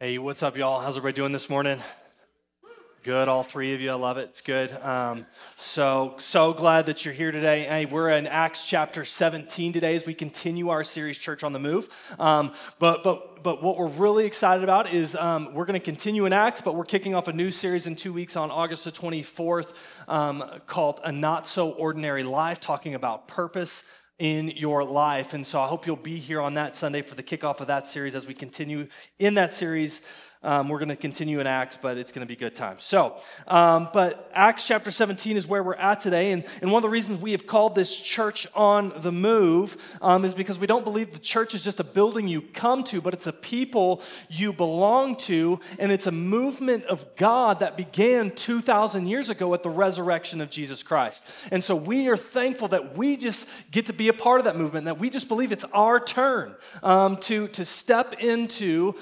Hey, what's up, y'all? How's everybody doing this morning? Good, all three of you. I love it. It's good. So glad that you're here today. Hey, we're in Acts chapter 17 today as we continue our series, Church on the Move. But what we're really excited about is we're going to continue in Acts, but we're kicking off a new series in 2 weeks on August the 24th called A Not So Ordinary Life, talking about purpose in your life. And so I hope you'll be here on that Sunday for the kickoff of that series as we continue in that series. We're going to continue in Acts, but it's going to be a good time. But Acts chapter 17 is where we're at today, and one of the reasons we have called this Church on the Move is because we don't believe the church is just a building you come to, but it's a people you belong to, and it's a movement of God that began 2,000 years ago at the resurrection of Jesus Christ. And so we are thankful that we just get to be a part of that movement, that we just believe it's our turn to step into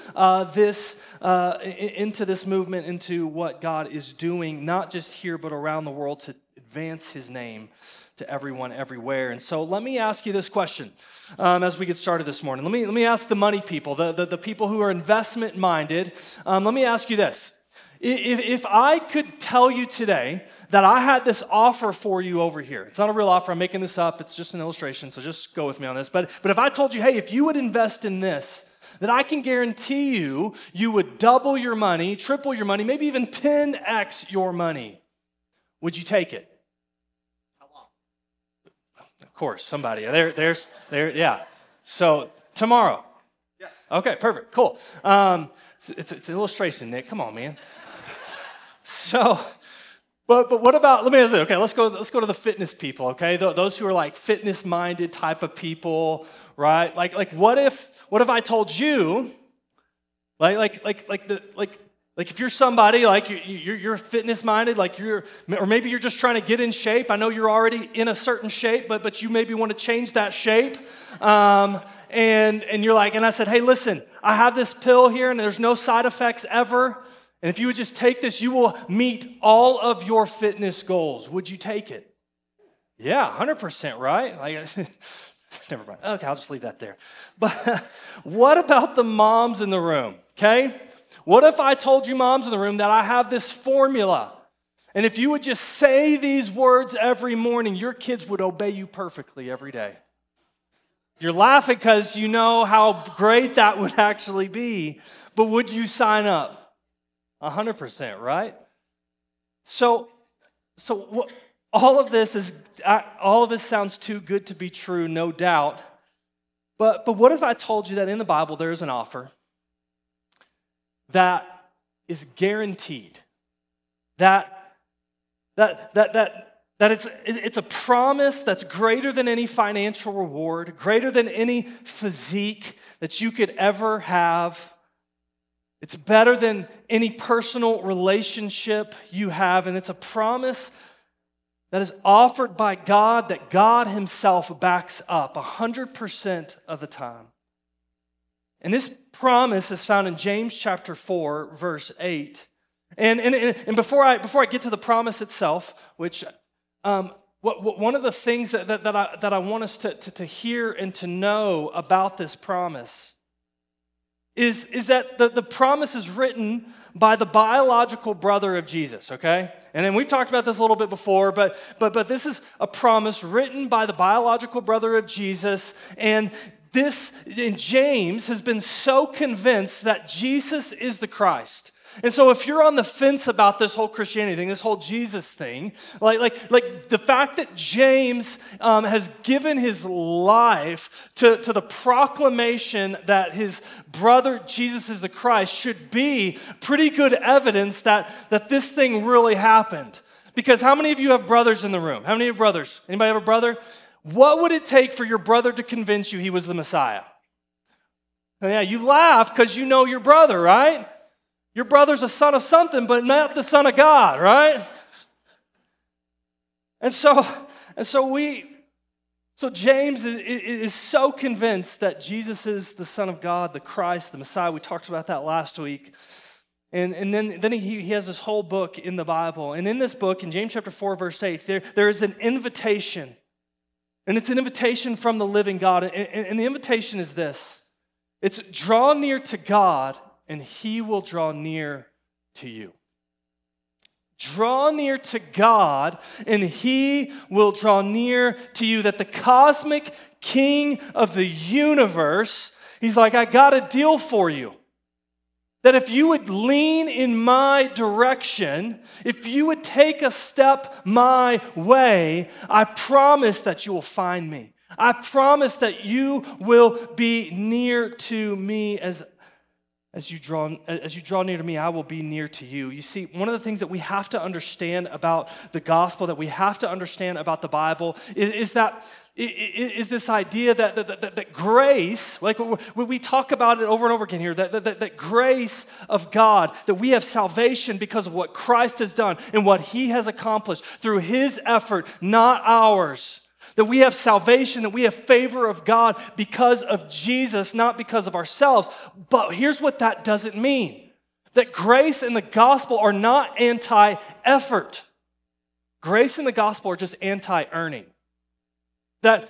this movement, into what God is doing, not just here, but around the world to advance his name to everyone, everywhere. And so let me ask you this question as we get started this morning. Let me ask the money people, the people who are investment-minded. Let me ask you this. If I could tell you today that I had this offer for you over here, it's not a real offer, I'm making this up, it's just an illustration, so just go with me on this. But if I told you, hey, if you would invest in this, that I can guarantee you would double your money, triple your money, maybe even 10x your money. Would you take it? How long? Of course, somebody. There, yeah. So, tomorrow. Yes. Okay, perfect, cool. It's an illustration, Nick. Come on, man. So, but what about, let me ask you, okay, let's go to the fitness people, okay? Those who are like fitness-minded type of people, right? Like what if I told you, like if you're somebody, like you're fitness-minded, or maybe you're just trying to get in shape. I know you're already in a certain shape, but you maybe want to change that shape. And you're like, and I said, hey, listen, I have this pill here and there's no side effects ever. And if you would just take this, you will meet all of your fitness goals. Would you take it? Yeah, 100%, right? Never mind. Okay, I'll just leave that there. But what about the moms in the room, okay? What if I told you moms in the room that I have this formula, and if you would just say these words every morning, your kids would obey you perfectly every day? You're laughing because you know how great that would actually be, but would you sign up? 100%, right? So what, all of this sounds too good to be true, no doubt. But what if I told you that in the Bible there is an offer that is guaranteed, that it's a promise that's greater than any financial reward, greater than any physique that you could ever have. It's better than any personal relationship you have, and it's a promise that is offered by God that God himself backs up 100% of the time. And this promise is found in James chapter 4, verse 8. And before I get to the promise itself, which one of the things that I want us to hear and to know about this promise is that the promise is written by the biological brother of Jesus, okay? And then we've talked about this a little bit before, but this is a promise written by the biological brother of Jesus, and James has been so convinced that Jesus is the Christ. And so if you're on the fence about this whole Christianity thing, this whole Jesus thing, like the fact that James has given his life to the proclamation that his brother Jesus is the Christ should be pretty good evidence that this thing really happened. Because how many of you have brothers in the room? How many of you have brothers? Anybody have a brother? What would it take for your brother to convince you he was the Messiah? Yeah, you laugh because you know your brother, right? Your brother's a son of something, but not the son of God, right? And so James is so convinced that Jesus is the Son of God, the Christ, the Messiah. We talked about that last week. And then he has this whole book in the Bible. And in this book, in James chapter 4, verse 8, there is an invitation. And it's an invitation from the living God. And the invitation is this. It's draw near to God, and he will draw near to you. Draw near to God, and he will draw near to you. That the cosmic king of the universe, he's like, I got a deal for you. That if you would lean in my direction, if you would take a step my way, I promise that you will find me. I promise that you will be near to me as you draw near to me, I will be near to you. You see, one of the things that we have to understand about the gospel, that we have to understand about the Bible, is this idea that grace, like we talk about it over and over again here, that grace of God, that we have salvation because of what Christ has done and what he has accomplished through his effort, not ours. That we have salvation, that we have favor of God because of Jesus, not because of ourselves. But here's what that doesn't mean. That grace and the gospel are not anti-effort. Grace and the gospel are just anti-earning. That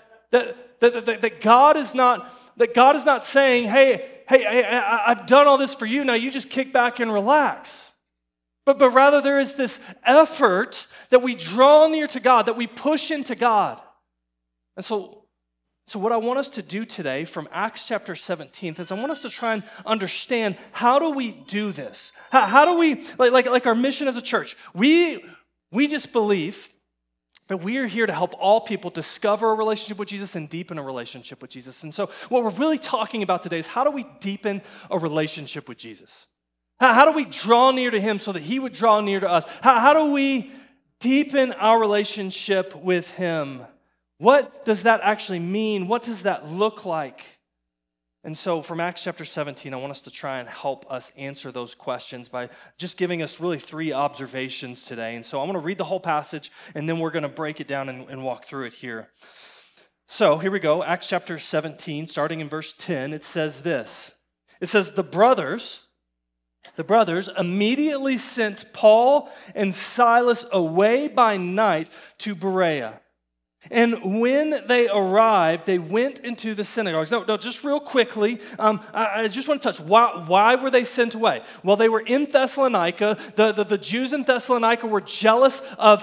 God is not saying, hey, I've done all this for you, now you just kick back and relax. But rather there is this effort that we draw near to God, that we push into God. And so what I want us to do today from Acts chapter 17 is I want us to try and understand, how do we do this? How do we, like our mission as a church, we just believe that we are here to help all people discover a relationship with Jesus and deepen a relationship with Jesus. And so what we're really talking about today is, how do we deepen a relationship with Jesus? How do we draw near to him so that he would draw near to us? How do we deepen our relationship with him? What does that actually mean? What does that look like? And so from Acts chapter 17, I want us to try and help us answer those questions by just giving us really 3 observations today. And so I'm going to read the whole passage, and then we're going to break it down and walk through it here. So here we go, Acts chapter 17, starting in verse 10, it says this. It says, the brothers immediately sent Paul and Silas away by night to Berea. And when they arrived, they went into the synagogues. No, just real quickly, I just want to touch, why were they sent away? Well, they were in Thessalonica. The Jews in Thessalonica were jealous of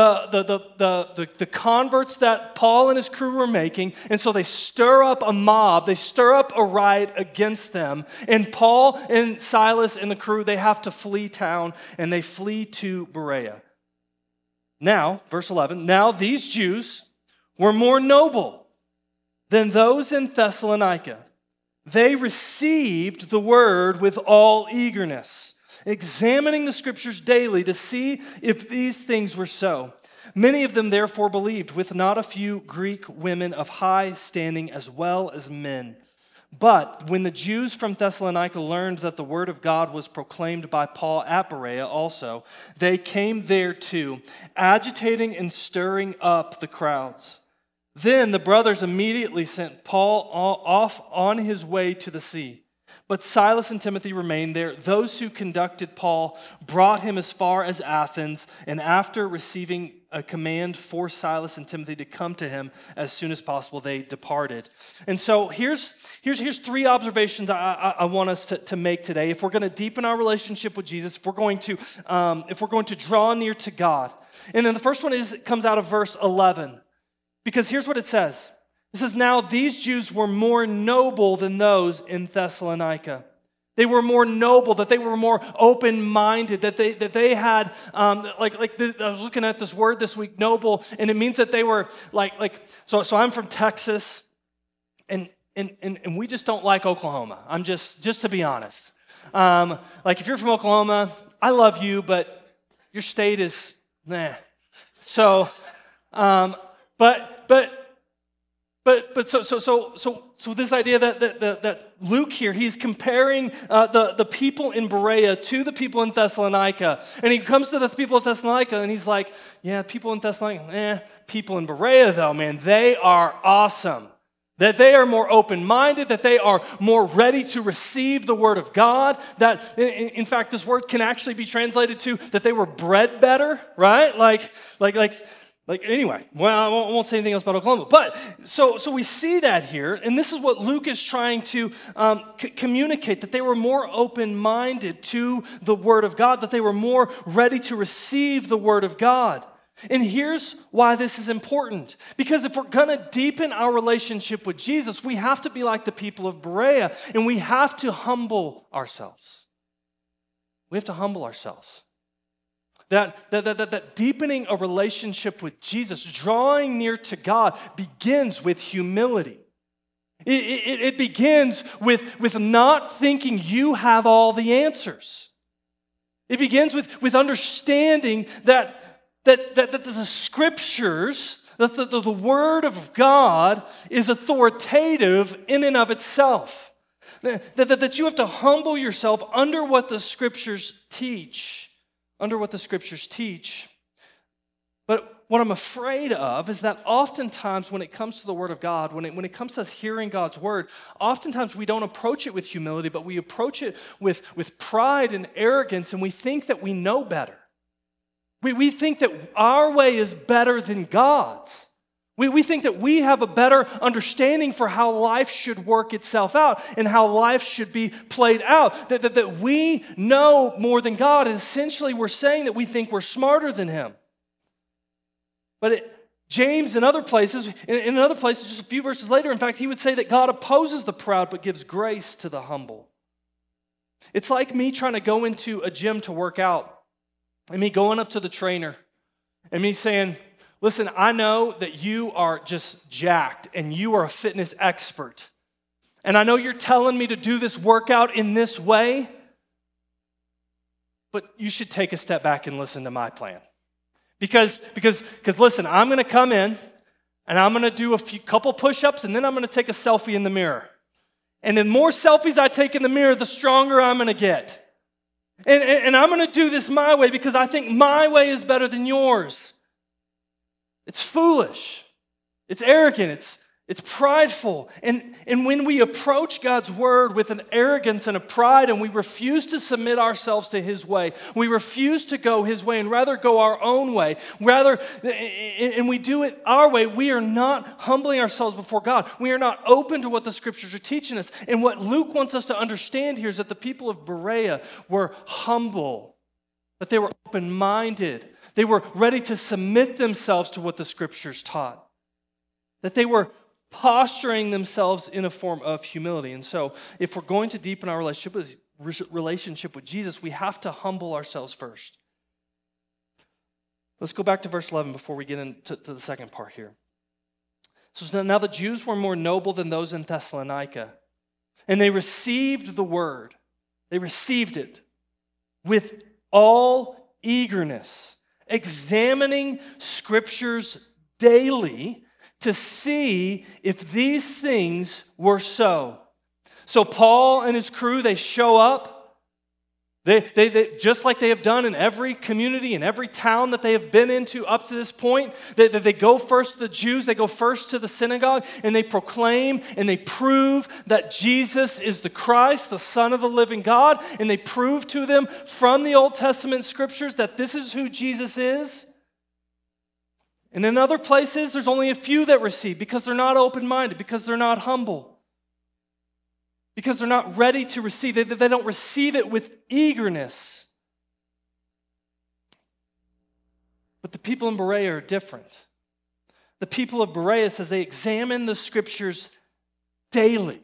the converts that Paul and his crew were making, and so they stir up a mob, they stir up a riot against them, and Paul and Silas and the crew, they have to flee town, and they flee to Berea. Now, verse 11, now these Jews were more noble than those in Thessalonica. They received the word with all eagerness, examining the scriptures daily to see if these things were so. Many of them therefore believed, with not a few Greek women of high standing as well as men. But when the Jews from Thessalonica learned that the word of God was proclaimed by Paul at Berea also, they came there too, agitating and stirring up the crowds. Then the brothers immediately sent Paul off on his way to the sea. But Silas and Timothy remained there. Those who conducted Paul brought him as far as Athens, and after receiving a command for Silas and Timothy to come to him as soon as possible, they departed. And so here's 3 observations I want us to make today. If we're going to deepen our relationship with Jesus, if we're going to draw near to God. And then the first one comes out of verse 11. Because here's what it says. It says, now these Jews were more noble than those in Thessalonica. They were more noble, that they were more open-minded, that they had, I was looking at this word this week, noble, and it means that they were so I'm from Texas, and we just don't like Oklahoma. I'm just to be honest. If you're from Oklahoma, I love you, but your state is, nah. So, So this idea that Luke here, he's comparing the people in Berea to the people in Thessalonica. And he comes to the people in Thessalonica and he's like, yeah, people in Thessalonica, people in Berea though, man, they are awesome. That they are more open-minded, that they are more ready to receive the word of God, that in fact this word can actually be translated to that they were bred better, right? Anyway, well, I won't say anything else about Oklahoma. But so we see that here, and this is what Luke is trying to communicate, that they were more open-minded to the Word of God, that they were more ready to receive the Word of God. And here's why this is important. Because if we're going to deepen our relationship with Jesus, we have to be like the people of Berea, and we have to humble ourselves. We have to humble ourselves. That deepening a relationship with Jesus, drawing near to God, begins with humility. It begins with not thinking you have all the answers. It begins with understanding that the Scriptures, that the Word of God is authoritative in and of itself. That you have to humble yourself under what the Scriptures teach. But what I'm afraid of is that oftentimes when it comes to the Word of God, when it comes to us hearing God's Word, oftentimes we don't approach it with humility, but we approach it with pride and arrogance, and we think that we know better. We think that our way is better than God's. We think that we have a better understanding for how life should work itself out and how life should be played out. That we know more than God. And essentially, we're saying that we think we're smarter than Him. But James in other places, just a few verses later, in fact, he would say that God opposes the proud but gives grace to the humble. It's like me trying to go into a gym to work out and me going up to the trainer and me saying, listen, I know that you are just jacked and you are a fitness expert. And I know you're telling me to do this workout in this way, but you should take a step back and listen to my plan. Because listen, I'm going to come in and I'm going to do couple push-ups and then I'm going to take a selfie in the mirror. And the more selfies I take in the mirror, the stronger I'm going to get. And I'm going to do this my way because I think my way is better than yours. It's foolish. It's arrogant. It's prideful. And when we approach God's Word with an arrogance and a pride and we refuse to submit ourselves to His way, we refuse to go His way and rather go our own way, and we do it our way, we are not humbling ourselves before God. We are not open to what the Scriptures are teaching us. And what Luke wants us to understand here is that the people of Berea were humble, that they were open-minded. They were ready to submit themselves to what the Scriptures taught. That they were posturing themselves in a form of humility. And so, if we're going to deepen our relationship with Jesus, we have to humble ourselves first. Let's go back to verse 11 before we get into the second part here. So now the Jews were more noble than those in Thessalonica, and they received the word. They received it with all eagerness, examining Scriptures daily to see if these things were so. So Paul and his crew, they show up. They just like they have done in every community, in every town that they have been into up to this point, they go first to the Jews, they go first to the synagogue, and they proclaim and they prove that Jesus is the Christ, the Son of the living God, and they prove to them from the Old Testament Scriptures that this is who Jesus is. And in other places, there's only a few that receive because they're not open-minded, because they're not humble, because they're not ready to receive. They don't receive it with eagerness. But the people in Berea are different. The people of Berea, says they examine the Scriptures daily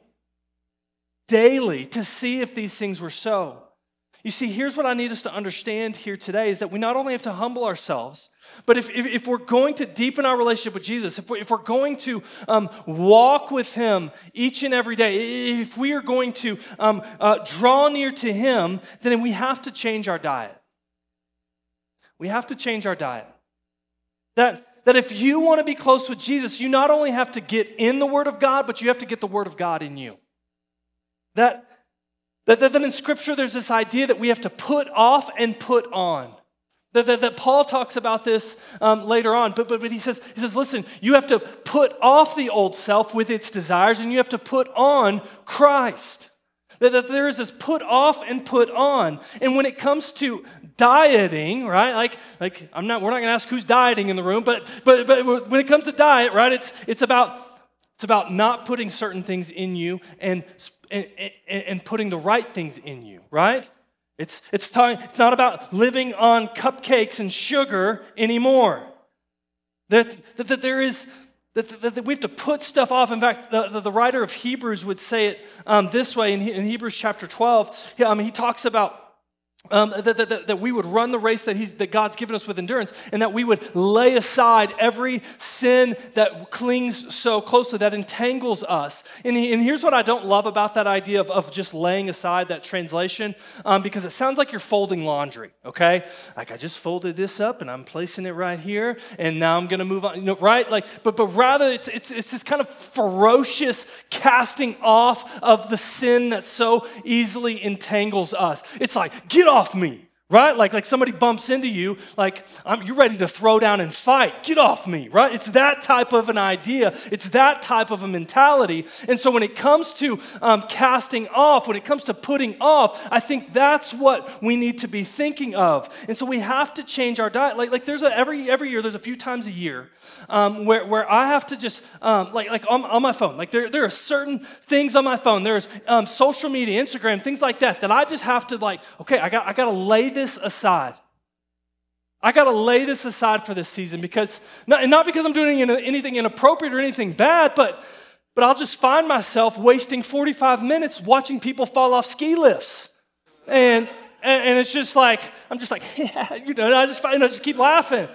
to see if these things were so. You see, here's what I need us to understand here today is that we not only have to humble ourselves, but if we're going to deepen our relationship with Jesus, if we're going to walk with Him each and every day, if we are going to draw near to Him, then we have to change our diet. We have to change our diet. That if you want to be close with Jesus, you not only have to get in the Word of God, but you have to get the Word of God in you. That in Scripture there's this idea that we have to put off and put on. That Paul talks about this later on, but he says, listen, you have to put off the old self with its desires, and you have to put on Christ. That there is this put off and put on. And when it comes to dieting, right? Like we're not going to ask who's dieting in the room, but when it comes to diet, right? It's about not putting certain things in you and putting the right things in you, right? It's not about living on cupcakes and sugar anymore. That we have to put stuff off. In fact, the writer of Hebrews would say it this way in Hebrews chapter 12. He talks about that we would run the race that God's given us with endurance, and that we would lay aside every sin that clings so closely, that entangles us. And here's what I don't love about that idea of just laying aside that translation, because it sounds like you're folding laundry, okay? Like I just folded this up and I'm placing it right here, and now I'm going to move on, right? Like, but rather it's this kind of ferocious casting off of the sin that so easily entangles us. It's like, get off me, right? Like somebody bumps into you, like you're ready to throw down and fight. Get off me, right? It's that type of an idea. It's that type of a mentality. And so when it comes to casting off, when it comes to putting off, I think that's what we need to be thinking of. And so we have to change our diet. Like there's every year, there's a few times a year where I have to just like on my phone. Like there are certain things on my phone. There's social media, Instagram, things like that I just have to okay, I got to lay this aside. I got to lay this aside for this season, because not because I'm doing anything inappropriate or anything bad, but I'll just find myself wasting 45 minutes watching people fall off ski lifts, and it's just like I'm just like yeah, I just keep laughing.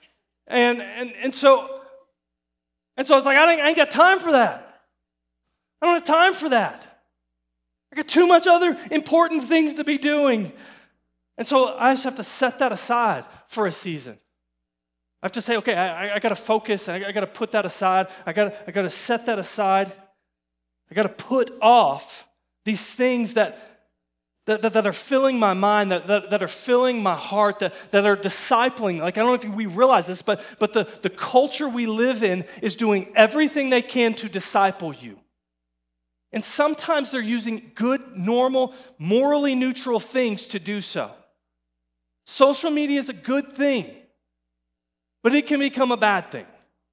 And so I was like, I ain't got time for that. I don't have time for that. I got too much other important things to be doing. And so I just have to set that aside for a season. I have to say, okay, I got to focus. I got to put that aside. I got to set that aside. I got to put off these things that are filling my mind, that are filling my heart, that are discipling. Like, I don't know if we realize this, but the culture we live in is doing everything they can to disciple you. And sometimes they're using good, normal, morally neutral things to do so. Social media is a good thing, but it can become a bad thing.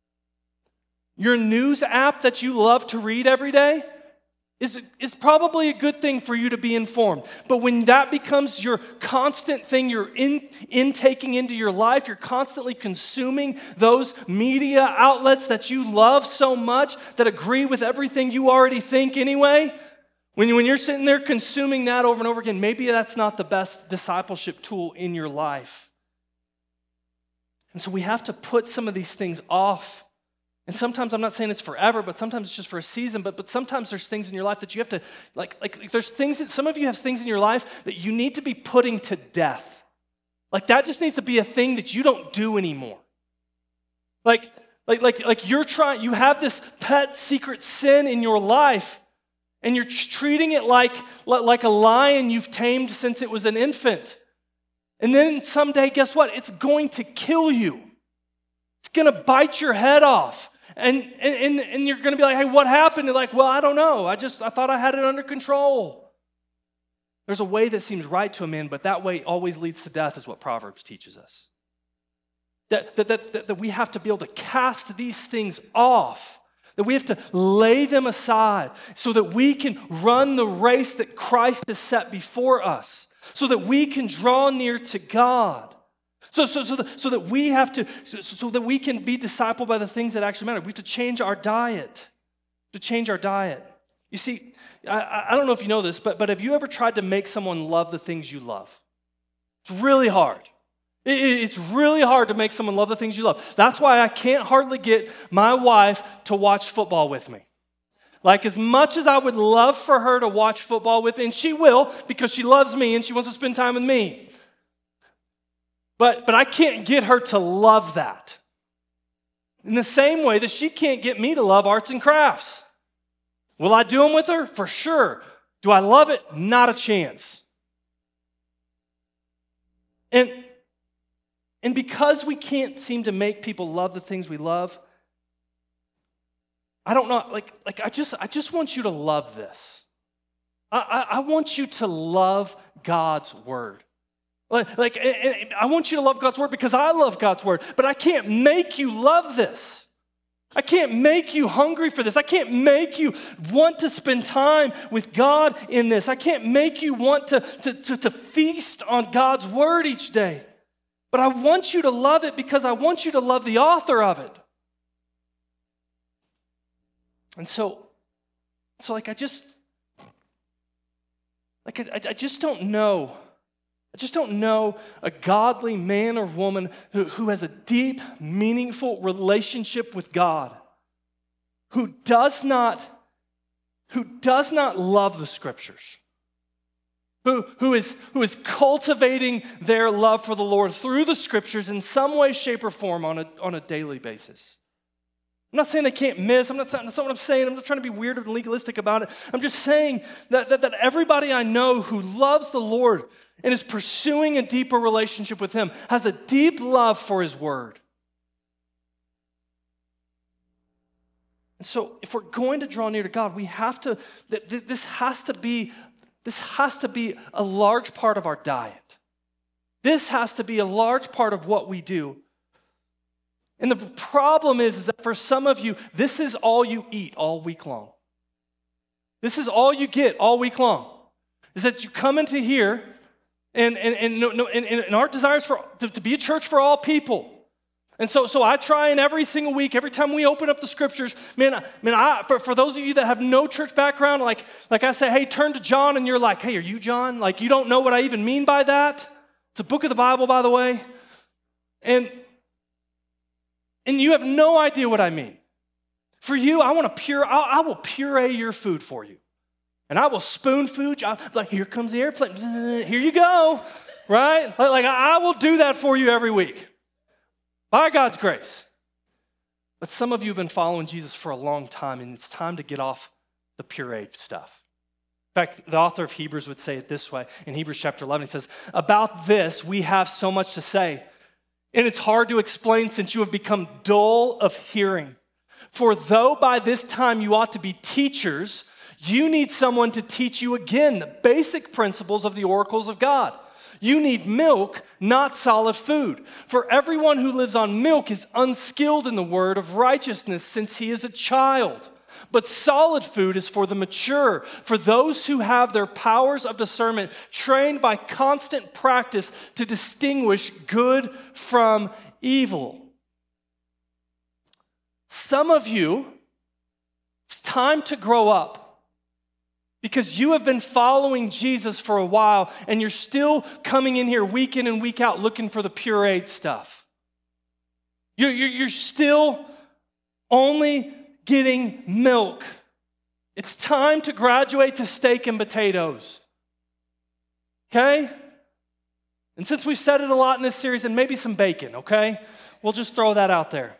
Your news app that you love to read every day is probably a good thing for you to be informed. But when that becomes your constant thing you're intaking into your life, you're constantly consuming those media outlets that you love so much, that agree with everything you already think anyway, when you're sitting there consuming that over and over again, maybe that's not the best discipleship tool in your life. And so we have to put some of these things off. And sometimes, I'm not saying it's forever, but sometimes it's just for a season, but sometimes there's things in your life that you have to, like there's things that, some of you have things in your life that you need to be putting to death. Like that just needs to be a thing that you don't do anymore. Like you have this pet secret sin in your life, and you're treating it like a lion you've tamed since it was an infant. And then someday, guess what? It's going to kill you. It's going to bite your head off. And you're going to be like, hey, what happened? You're like, well, I don't know. I thought I had it under control. There's a way that seems right to a man, but that way always leads to death, is what Proverbs teaches us. That we have to be able to cast these things off. That we have to lay them aside so that we can run the race that Christ has set before us, so that we can draw near to God, so that we can be discipled by the things that actually matter. We have to change our diet. You see, I don't know if you know this, but have you ever tried to make someone love the things you love? It's really hard. It's really hard to make someone love the things you love. That's why I can't hardly get my wife to watch football with me. Like, as much as I would love for her to watch football with me, and she will because she loves me and she wants to spend time with me, but I can't get her to love that. In the same way that she can't get me to love arts and crafts. Will I do them with her? For sure. Do I love it? Not a chance. And because we can't seem to make people love the things we love, I don't know, I just want you to love this. I want you to love God's word. I want you to love God's word because I love God's word, but I can't make you love this. I can't make you hungry for this. I can't make you want to spend time with God in this. I can't make you want to feast on God's word each day. But I want you to love it because I want you to love the author of it. And so I just don't know. I just don't know a godly man or woman who has a deep, meaningful relationship with God, who does not love the Scriptures, who is cultivating their love for the Lord through the Scriptures in some way, shape, or form on a daily basis. I'm not saying they can't miss. That's not what I'm saying. I'm not trying to be weird and legalistic about it. I'm just saying that everybody I know who loves the Lord and is pursuing a deeper relationship with Him has a deep love for His word. And so if we're going to draw near to God, we have to, this has to be a large part of our diet. This has to be a large part of what we do. And the problem is that for some of you, this is all you eat all week long. This is all you get all week long. Is that you come into here, and our desire is to be a church for all people. And so I try, and every single week, every time we open up the Scriptures, for those of you that have no church background, like I say, hey, turn to John, and you're like, hey, are you John? Like, you don't know what I even mean by that? It's a book of the Bible, by the way. And you have no idea what I mean. For you, I will puree your food for you. And I will spoon food you. Like, here comes the airplane. Here you go. Right? Like I will do that for you every week. By God's grace. But some of you have been following Jesus for a long time, and it's time to get off the pureed stuff. In fact, the author of Hebrews would say it this way. In Hebrews chapter 11, he says, about this we have so much to say. And it's hard to explain since you have become dull of hearing. For though by this time you ought to be teachers, you need someone to teach you again the basic principles of the oracles of God. You need milk, not solid food. For everyone who lives on milk is unskilled in the word of righteousness since he is a child. But solid food is for the mature, for those who have their powers of discernment trained by constant practice to distinguish good from evil. Some of you, it's time to grow up because you have been following Jesus for a while and you're still coming in here week in and week out looking for the pureed stuff. You're still only getting milk. It's time to graduate to steak and potatoes. Okay? And since we've said it a lot in this series, and maybe some bacon, okay? We'll just throw that out there.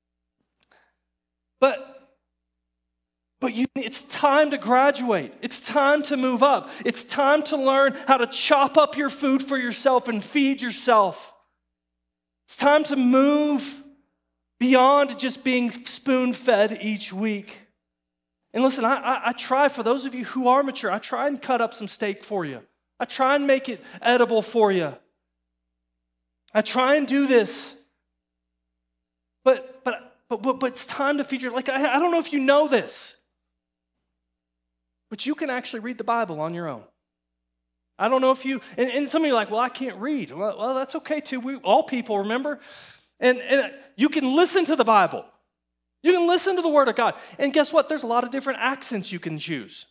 But it's time to graduate. It's time to move up. It's time to learn how to chop up your food for yourself and feed yourself. It's time to move beyond just being spoon-fed each week. And listen, I try, for those of you who are mature, I try and cut up some steak for you. I try and make it edible for you. I try and do this. But it's time to feed your, like, I don't know if you know this, but you can actually read the Bible on your own. I don't know if you, and some of you are like, well, I can't read. Well, that's okay too. We all people, remember? And you can listen to the Bible. You can listen to the Word of God. And guess what? There's a lot of different accents you can choose.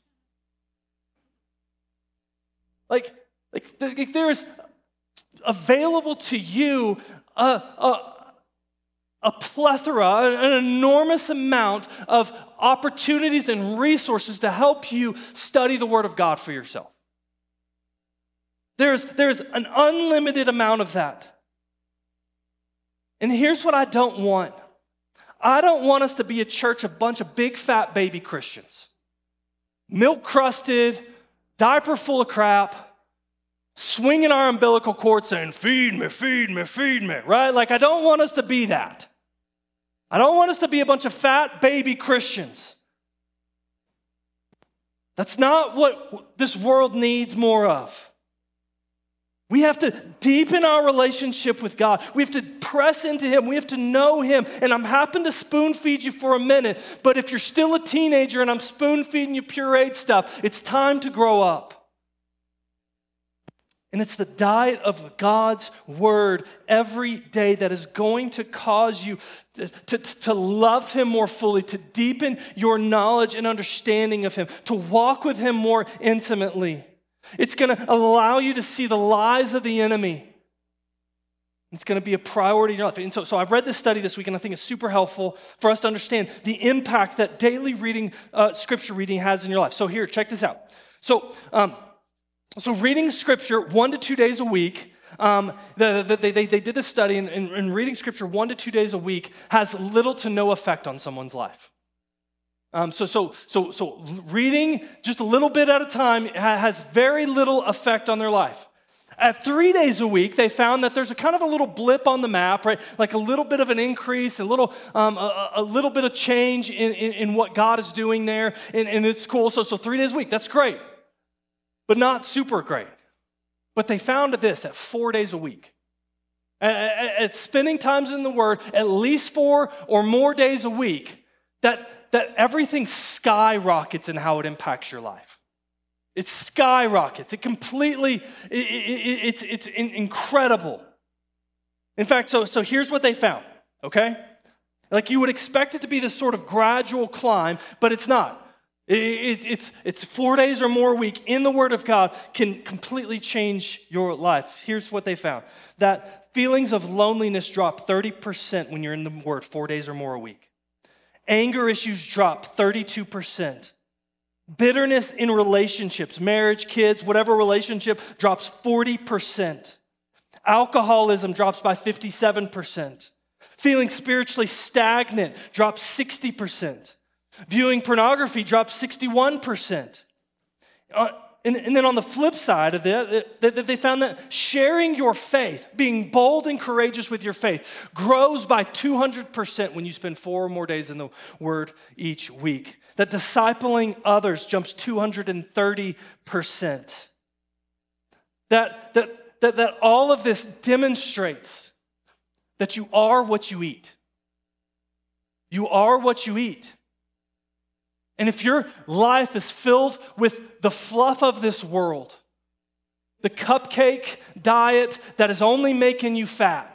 Like there is available to you a plethora, an enormous amount of opportunities and resources to help you study the Word of God for yourself. There's an unlimited amount of that. And here's what I don't want. I don't want us to be a church, a bunch of big fat baby Christians. Milk crusted, diaper full of crap, swinging our umbilical cord saying, feed me, feed me, feed me, right? Like, I don't want us to be that. I don't want us to be a bunch of fat baby Christians. That's not what this world needs more of. We have to deepen our relationship with God. We have to press into Him. We have to know Him. And I'm happy to spoon feed you for a minute, but if you're still a teenager and I'm spoon feeding you pureed stuff, it's time to grow up. And it's the diet of God's word every day that is going to cause you to love Him more fully, to deepen your knowledge and understanding of Him, to walk with Him more intimately. It's going to allow you to see the lies of the enemy. It's going to be a priority in your life. And so I read this study this week, and I think it's super helpful for us to understand the impact that daily reading, scripture reading has in your life. So here, check this out. So reading scripture 1 to 2 days a week, they did this study, and reading scripture 1 to 2 days a week has little to no effect on someone's life. So reading just a little bit at a time has very little effect on their life. At 3 days a week, they found that there's a kind of a little blip on the map, right? Like a little bit of an increase, a little bit of change in what God is doing there, and it's cool. So 3 days a week, that's great, but not super great. But they found this at 4 days a week. At spending times in the Word, at least 4 or more days a week, that everything skyrockets in how it impacts your life. It skyrockets. It completely, it's incredible. In fact, so here's what they found, okay? Like you would expect it to be this sort of gradual climb, but it's not. It's 4 days or more a week in the Word of God can completely change your life. Here's what they found. That feelings of loneliness drop 30% when you're in the Word 4 days or more a week. Anger issues drop 32%. Bitterness in relationships, marriage, kids, whatever relationship, drops 40%. Alcoholism drops by 57%. Feeling spiritually stagnant drops 60%. Viewing pornography drops 61%. And then on the flip side of it, they found that sharing your faith, being bold and courageous with your faith, grows by 200% when you spend 4 or more days in the Word each week. That discipling others jumps 230%. That all of this demonstrates that you are what you eat. You are what you eat. And if your life is filled with the fluff of this world, the cupcake diet that is only making you fat,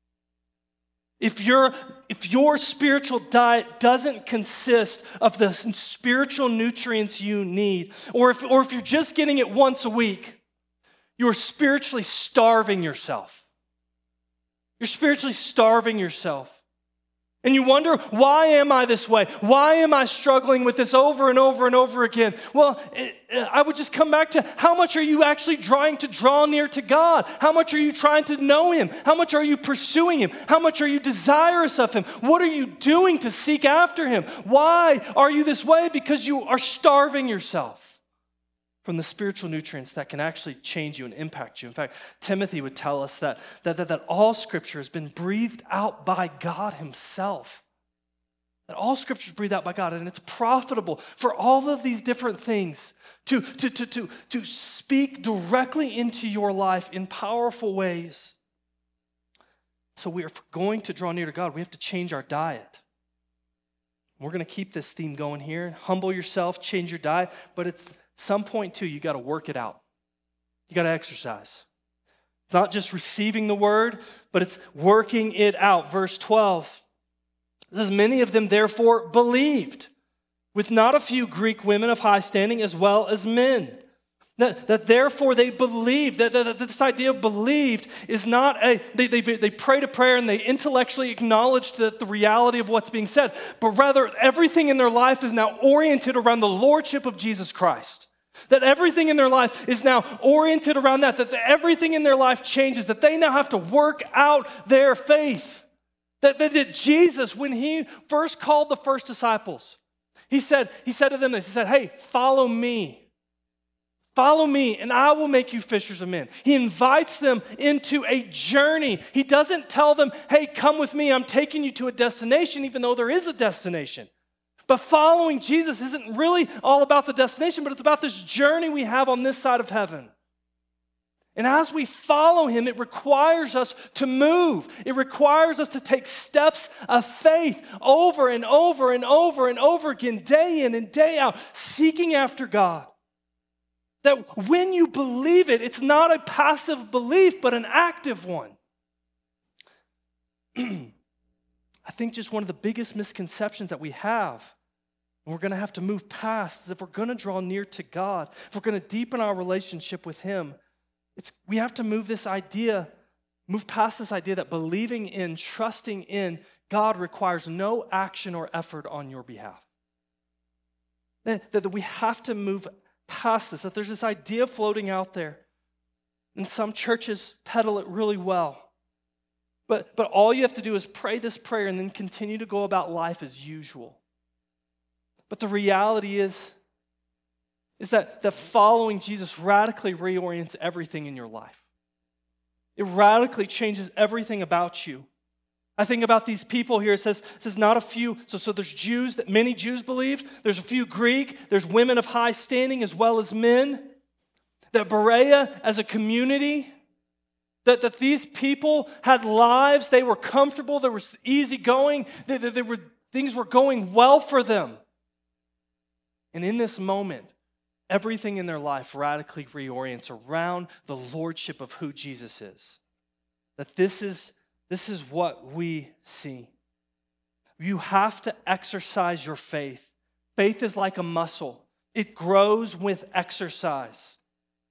if your spiritual diet doesn't consist of the spiritual nutrients you need, or if you're just getting it once a week, you're spiritually starving yourself. You're spiritually starving yourself. And you wonder, why am I this way? Why am I struggling with this over and over and over again? Well, I would just come back to how much are you actually trying to draw near to God? How much are you trying to know Him? How much are you pursuing Him? How much are you desirous of Him? What are you doing to seek after Him? Why are you this way? Because you are starving yourself from the spiritual nutrients that can actually change you and impact you. In fact, Timothy would tell us that all Scripture has been breathed out by God Himself. That all Scripture is breathed out by God, and it's profitable for all of these different things to speak directly into your life in powerful ways. So we are going to draw near to God. We have to change our diet. We're going to keep this theme going here. Humble yourself, change your diet, but it's some point too, you got to work it out. You got to exercise. It's not just receiving the word, but it's working it out. Verse 12 says, many of them therefore believed, with not a few Greek women of high standing as well as men. That therefore they believed, that this idea of believed is not they prayed a prayer and they intellectually acknowledged the reality of what's being said, but rather everything in their life is now oriented around the lordship of Jesus Christ. That everything in their life is now oriented around that everything in their life changes, that they now have to work out their faith. That Jesus, when He first called the first disciples, He said to them this, He said, hey, follow me. Follow me, and I will make you fishers of men. He invites them into a journey. He doesn't tell them, hey, come with me, I'm taking you to a destination, even though there is a destination. But following Jesus isn't really all about the destination, but it's about this journey we have on this side of heaven. And as we follow him, it requires us to move. It requires us to take steps of faith over and over and over and over again, day in and day out, seeking after God. That when you believe it, it's not a passive belief, but an active one. I think just one of the biggest misconceptions that we have, and we're going to have to move past, is if we're going to draw near to God, if we're going to deepen our relationship with him, we have to move past this idea that believing in, trusting in God requires no action or effort on your behalf. That we have to move past this, that there's this idea floating out there, and some churches peddle it really well. But all you have to do is pray this prayer and then continue to go about life as usual. But the reality is that following Jesus radically reorients everything in your life. It radically changes everything about you. I think about these people here. It says not a few. So there's Jews that many Jews believed. There's a few Greek. There's women of high standing as well as men. That Berea as a community, that these people had lives. They were comfortable. They were easygoing. Things were going well for them. And in this moment, everything in their life radically reorients around the lordship of who Jesus is. That this is what we see. You have to exercise your faith. Faith is like a muscle. It grows with exercise.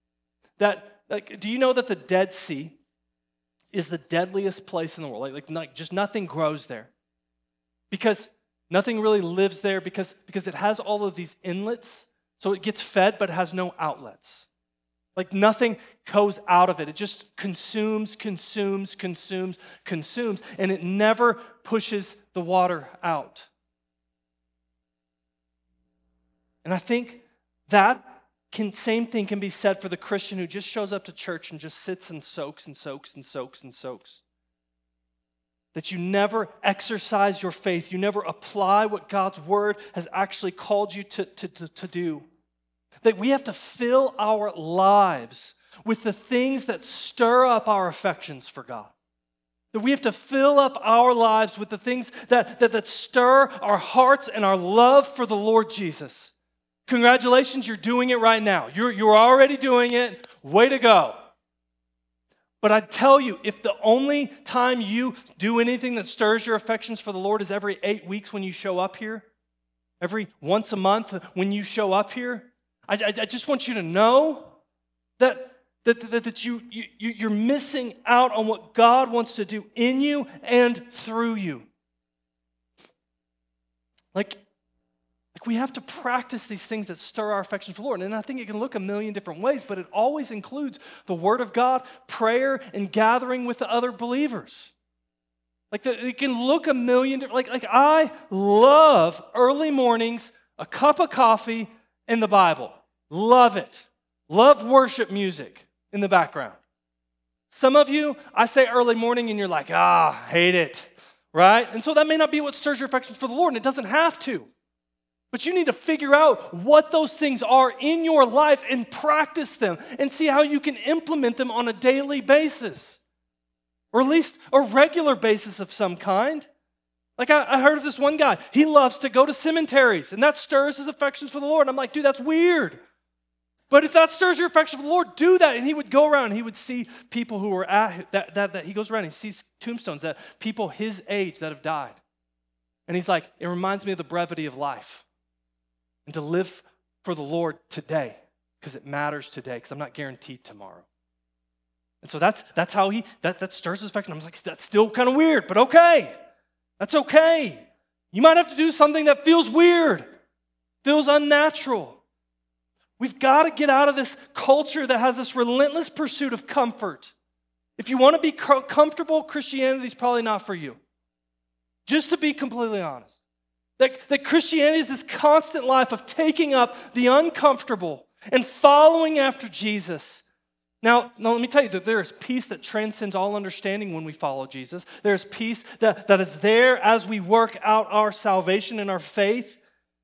Do you know that the Dead Sea is the deadliest place in the world? Just nothing grows there. Because nothing really lives there because it has all of these inlets. So it gets fed, but it has no outlets. Nothing goes out of it. It just consumes, and it never pushes the water out. And I think that same thing can be said for the Christian who just shows up to church and just sits and soaks and soaks and soaks and soaks. That you never exercise your faith. You never apply what God's word has actually called you to do. That we have to fill our lives with the things that stir up our affections for God. That we have to fill up our lives with the things that stir our hearts and our love for the Lord Jesus. Congratulations, you're doing it right now. You're already doing it. Way to go. But I tell you, if the only time you do anything that stirs your affections for the Lord is every 8 weeks when you show up here, every once a month when you show up here, I just want you to know that you're missing out on what God wants to do in you and through you. We have to practice these things that stir our affections for the Lord. And I think it can look a million different ways, but it always includes the Word of God, prayer, and gathering with the other believers. It can look a million different. I love early mornings, a cup of coffee, and the Bible. Love it. Love worship music in the background. Some of you, I say early morning, and you're like, hate it, right? And so that may not be what stirs your affections for the Lord, and it doesn't have to. But you need to figure out what those things are in your life and practice them and see how you can implement them on a daily basis. Or at least a regular basis of some kind. I heard of this one guy. He loves to go to cemeteries, and that stirs his affections for the Lord. And I'm like, dude, that's weird. But if that stirs your affection for the Lord, do that. And he would go around and he would see people who were at that he goes around and he sees tombstones that people his age that have died. And he's like, it reminds me of the brevity of life. And to live for the Lord today, because it matters today, because I'm not guaranteed tomorrow. And so that's how that stirs his affection. I'm like, that's still kind of weird, but okay. That's okay. You might have to do something that feels weird, feels unnatural. We've got to get out of this culture that has this relentless pursuit of comfort. If you want to be comfortable, Christianity is probably not for you. Just to be completely honest. That Christianity is this constant life of taking up the uncomfortable and following after Jesus. Now let me tell you that there is peace that transcends all understanding when we follow Jesus. There's peace that is there as we work out our salvation and our faith.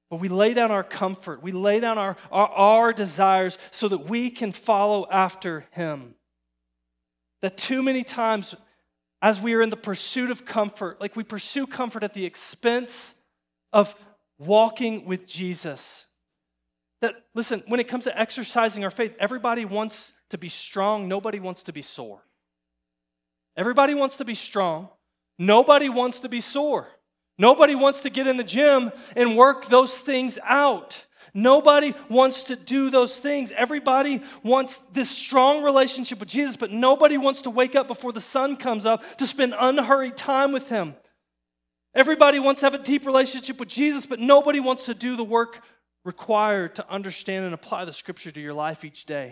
But we lay down our comfort. We lay down our desires so that we can follow after him. That too many times as we are in the pursuit of comfort, like we pursue comfort at the expense of walking with Jesus. That, listen, when it comes to exercising our faith, everybody wants to be strong. Nobody wants to be sore. Everybody wants to be strong. Nobody wants to be sore. Nobody wants to get in the gym and work those things out. Nobody wants to do those things. Everybody wants this strong relationship with Jesus, but nobody wants to wake up before the sun comes up to spend unhurried time with him. Everybody wants to have a deep relationship with Jesus, but nobody wants to do the work required to understand and apply the scripture to your life each day.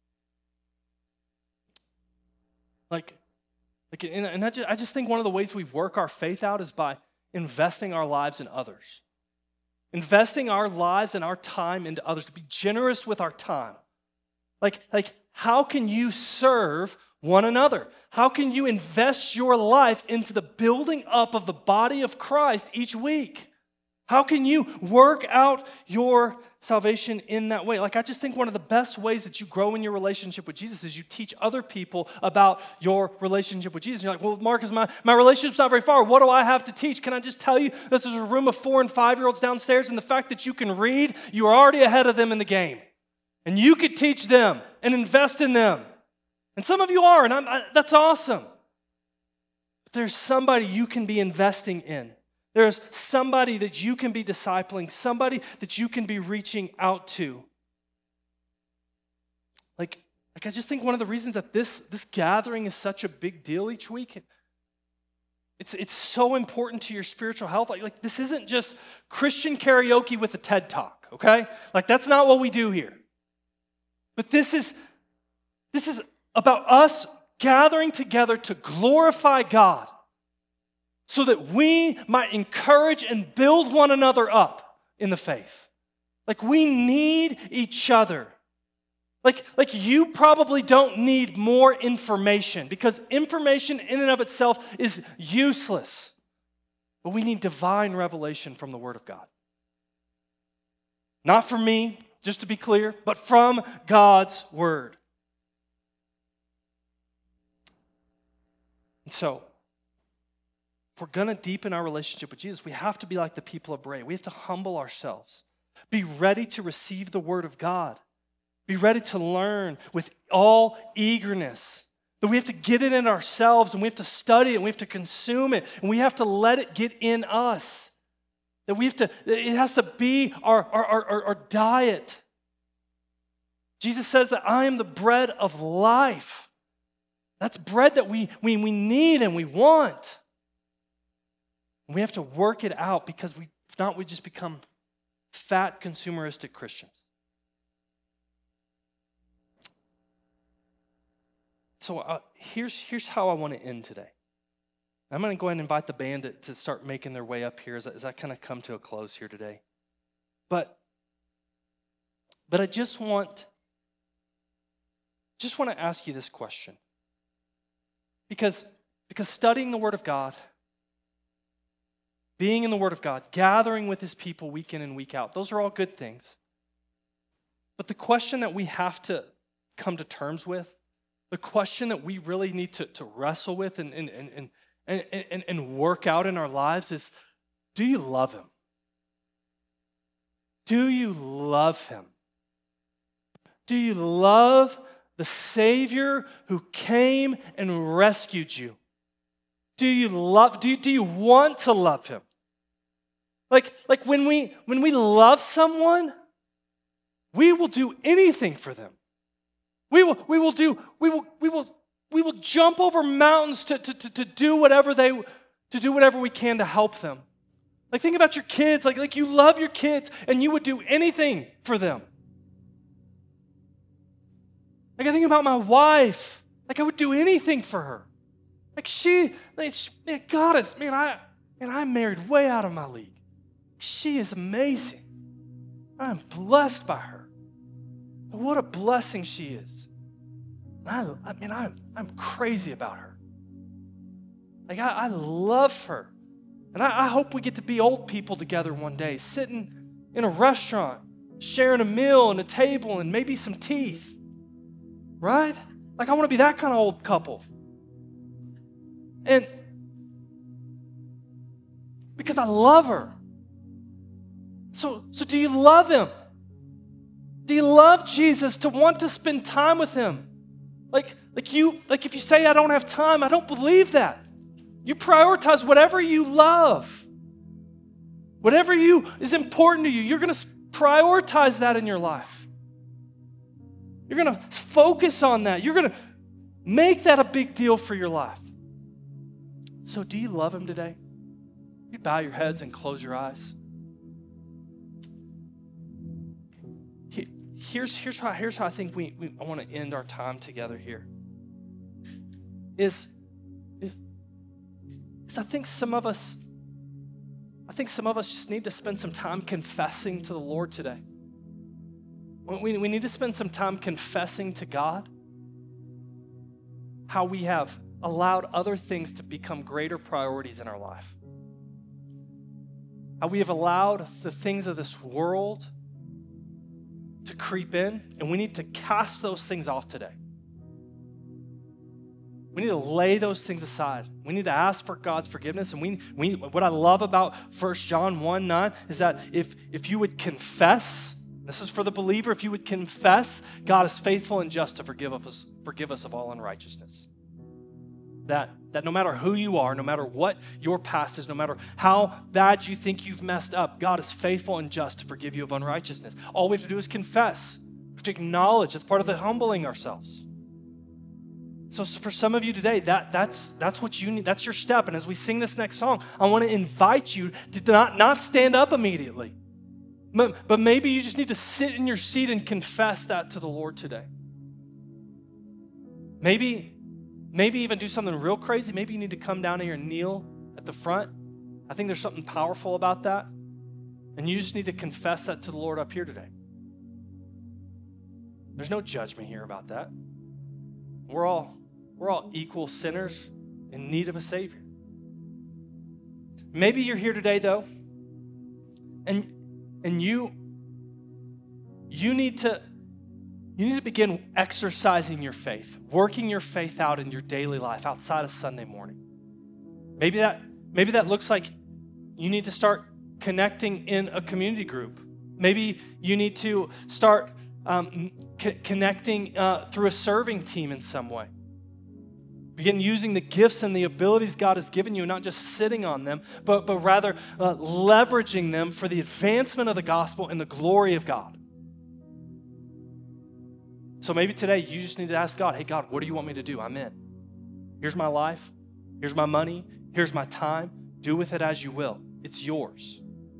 And I just think one of the ways we work our faith out is by investing our lives in others. Investing our lives and our time into others, to be generous with our time. Like how can you serve one another? How can you invest your life into the building up of the body of Christ each week? How can you work out your salvation in that way? Like, I just think one of the best ways that you grow in your relationship with Jesus is you teach other people about your relationship with Jesus. And you're like, well, Marcus, my relationship's not very far. What do I have to teach? Can I just tell you that there's a room of 4 and 5-year-olds downstairs, and the fact that you can read, you are already ahead of them in the game. And you could teach them and invest in them. And some of you are, and that's awesome. But there's somebody you can be investing in. There's somebody that you can be discipling, somebody that you can be reaching out to. Like I just think one of the reasons that this gathering is such a big deal each week, it's so important to your spiritual health. Like this isn't just Christian karaoke with a TED Talk, okay? Like that's not what we do here. But this is about us gathering together to glorify God, so that we might encourage and build one another up in the faith. Like we need each other. Like you probably don't need more information, because information in and of itself is useless. But we need divine revelation from the Word of God. Not from me, just to be clear, but from God's Word. And so, if we're going to deepen our relationship with Jesus, we have to be like the people of Berea. We have to humble ourselves. Be ready to receive the Word of God. Be ready to learn with all eagerness. That we have to get it in ourselves, and we have to study it, and we have to consume it, and we have to let it get in us. That it has to be our diet. Jesus says that I am the bread of life. That's bread that we need and we want. We have to work it out, because if not, we just become fat, consumeristic Christians. So here's how I want to end today. I'm going to go ahead and invite the band to start making their way up here as I kind of come to a close here today. But I just want to ask you this question. Because studying the Word of God, being in the Word of God, gathering with His people week in and week out, those are all good things. But the question that we have to come to terms with, the question that we really need to wrestle with and work out in our lives is, do you love Him? Do you love Him? Do you love the Savior who came and rescued you? Do you want to love Him? Like when we love someone, we will do anything for them. We will jump over mountains to do whatever we can to help them. Like think about your kids. Like you love your kids and you would do anything for them. Like I think about my wife. Like I would do anything for her. Like she goddess, I'm married way out of my league. She is amazing. I'm blessed by her. What a blessing she is. I'm crazy about her. Like I love her. And I hope we get to be old people together one day, sitting in a restaurant, sharing a meal and a table and maybe some teeth, right? Like I want to be that kind of old couple. And because I love her. So do you love him? Do you love Jesus to want to spend time with him? Like if you say I don't have time, I don't believe that. You prioritize whatever you love. Whatever is important to you, you're going to prioritize that in your life. You're going to focus on that. You're going to make that a big deal for your life. So do you love him today? You bow your heads and close your eyes. Here's how I think I want to end our time together here. Is I think some of us just need to spend some time confessing to the Lord today. We need to spend some time confessing to God how we have allowed other things to become greater priorities in our life. How we have allowed the things of this world to creep in, and we need to cast those things off today. We need to lay those things aside. We need to ask for God's forgiveness. And what I love about 1 John 1:9 is that if you would confess, this is for the believer, if you would confess, God is faithful and just to forgive us of all unrighteousness. That no matter who you are, no matter what your past is, no matter how bad you think you've messed up, God is faithful and just to forgive you of unrighteousness. All we have to do is confess, to acknowledge. It's part of the humbling ourselves. So for some of you today, that's what you need. That's your step. And as we sing this next song, I want to invite you to not stand up immediately. But maybe you just need to sit in your seat and confess that to the Lord today. Maybe even do something real crazy. Maybe you need to come down here and kneel at the front. I think there's something powerful about that. And you just need to confess that to the Lord up here today. There's no judgment here about that. We're all equal sinners in need of a Savior. Maybe you're here today, though, and you need to begin exercising your faith, working your faith out in your daily life outside of Sunday morning. Maybe that looks like you need to start connecting in a community group. Maybe you need to start connecting through a serving team in some way. Begin using the gifts and the abilities God has given you, not just sitting on them, but rather leveraging them for the advancement of the gospel and the glory of God. So maybe today you just need to ask God, hey God, what do you want me to do? I'm in. Here's my life. Here's my money. Here's my time. Do with it as you will. It's yours.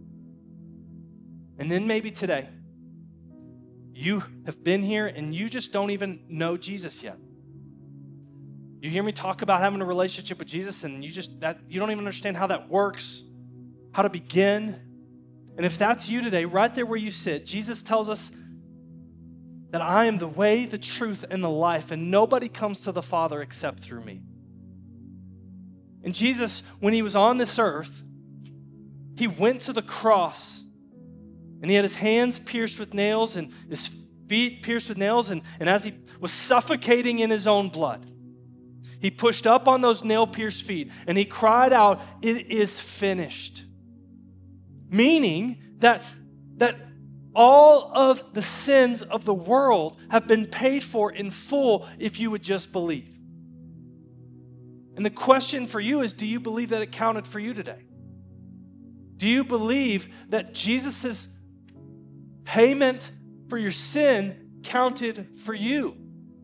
And then maybe today, you have been here and you just don't even know Jesus yet. You hear me talk about having a relationship with Jesus and you don't even understand how that works, how to begin. And if that's you today, right there where you sit, Jesus tells us that I am the way, the truth, and the life, and nobody comes to the Father except through me. And Jesus, when he was on this earth, he went to the cross and he had his hands pierced with nails and his feet pierced with nails, and as he was suffocating in his own blood, he pushed up on those nail-pierced feet and he cried out, "It is finished." Meaning that all of the sins of the world have been paid for in full if you would just believe. And the question for you is, do you believe that it counted for you today? Do you believe that Jesus' payment for your sin counted for you?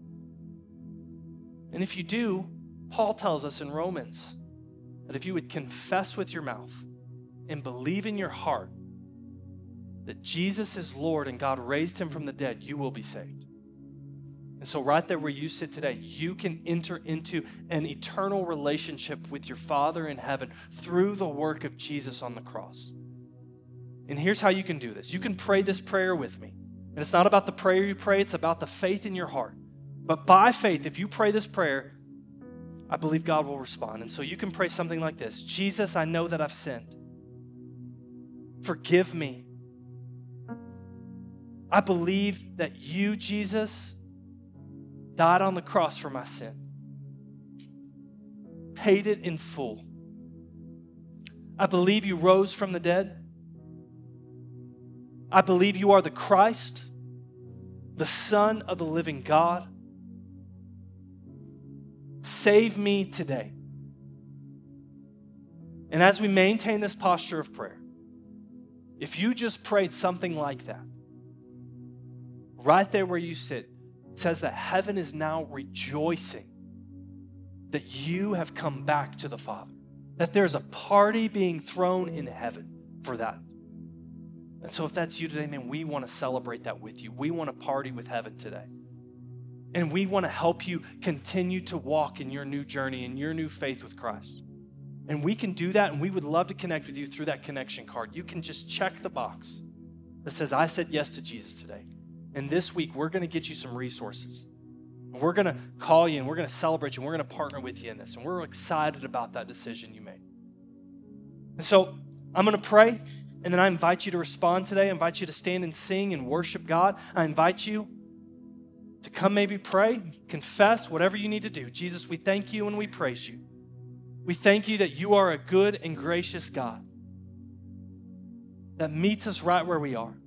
And if you do, Paul tells us in Romans that if you would confess with your mouth and believe in your heart that Jesus is Lord and God raised him from the dead, you will be saved. And so right there where you sit today, you can enter into an eternal relationship with your Father in heaven through the work of Jesus on the cross. And here's how you can do this. You can pray this prayer with me. And it's not about the prayer you pray, it's about the faith in your heart. But by faith, if you pray this prayer, I believe God will respond. And so you can pray something like this: Jesus, I know that I've sinned. Forgive me. I believe that you, Jesus, died on the cross for my sin, paid it in full. I believe you rose from the dead. I believe you are the Christ, the Son of the living God. Save me today. And as we maintain this posture of prayer, if you just prayed something like that, right there where you sit, it says that heaven is now rejoicing that you have come back to the Father, that there's a party being thrown in heaven for that. And so if that's you today, man, we want to celebrate that with you. We want to party with heaven today. And we want to help you continue to walk in your new journey, in your new faith with Christ. And we can do that, and we would love to connect with you through that connection card. You can just check the box that says, I said yes to Jesus today. And this week, we're going to get you some resources. And we're going to call you, and we're going to celebrate you, and we're going to partner with you in this. And we're excited about that decision you made. And so I'm going to pray, and then I invite you to respond today. I invite you to stand and sing and worship God. I invite you to come maybe pray, confess, whatever you need to do. Jesus, we thank you and we praise you. We thank you that you are a good and gracious God that meets us right where we are.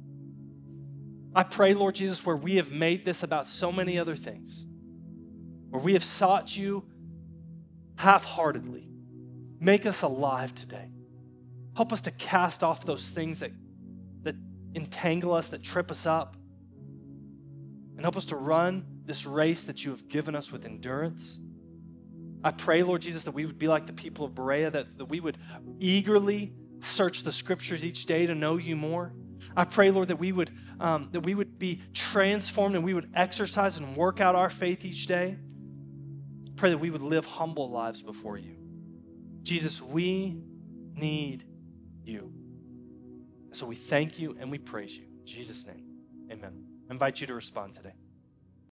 I pray, Lord Jesus, where we have made this about so many other things, where we have sought you half-heartedly, make us alive today. Help us to cast off those things that entangle us, that trip us up, and help us to run this race that you have given us with endurance. I pray, Lord Jesus, that we would be like the people of Berea, that we would eagerly search the scriptures each day to know you more. I pray, Lord, that we would be transformed and we would exercise and work out our faith each day. Pray that we would live humble lives before you. Jesus, we need you. So we thank you and we praise you. In Jesus' name, amen. I invite you to respond today.